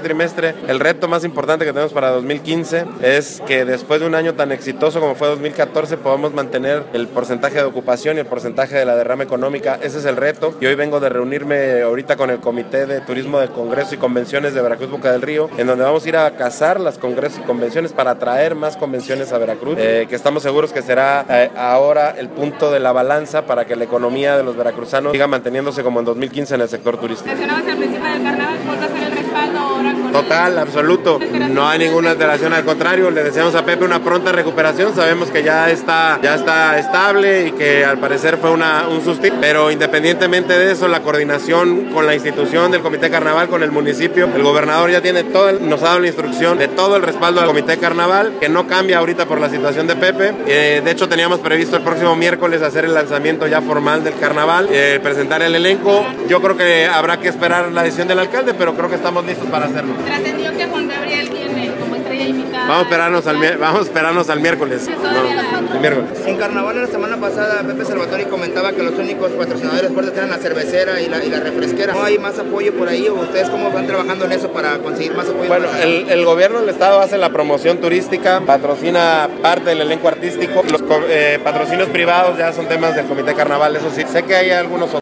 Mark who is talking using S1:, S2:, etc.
S1: trimestre. El reto más importante que tenemos para 2015 es que después de un año tan exitoso como fue 2014 podamos mantener el porcentaje de ocupación y el porcentaje de la derrama económica. Ese es el reto. Y hoy vengo de reunirme ahorita con el Comité de Turismo de Congresos y Convenciones de Veracruz Boca del Río, en donde vamos a ir a cazar las congresos y convenciones para atraer más convenciones a Veracruz, que estamos seguros que será ahora el punto de la balanza para que la economía de los veracruzanos siga manteniéndose como en 2015 en el sector turístico.
S2: Mencionabas al principio del carnaval, ¿cuál va a ser el respaldo ahora con
S1: Total, absoluto. No hay ninguna alteración, al contrario, le deseamos a Pepe una pronta recuperación. Sabemos que ya está estable y que al parecer fue un susto, pero independientemente de eso, la coordinación con la institución del Comité Carnaval, con el municipio, el gobernador ya tiene nos ha dado la instrucción de todo el respaldo al Comité Carnaval, que no cambia ahorita por la situación de Pepe. De hecho, teníamos previsto el próximo miércoles hacer el lanzamiento ya formal del carnaval, presentar el elenco. Yo creo que habrá que esperar la decisión del alcalde, pero creo que estamos listos para hacerlo.
S2: Trascendió que Juan Gabriel viene como estrella invitada.
S1: Vamos a esperarnos al miércoles. El miércoles.
S3: En carnaval la semana pasada Pepe Salvatori comentaba que los únicos patrocinadores fuertes eran la cervecera y la refresquera. ¿No hay más apoyo por ahí o ustedes cómo van trabajando en eso para conseguir más apoyo?
S1: Bueno, el gobierno del estado hace la promoción turística, patrocina parte del elenco artístico. Los patrocinios privados ya son temas del Comité Carnaval, eso sí. Sé que hay algunos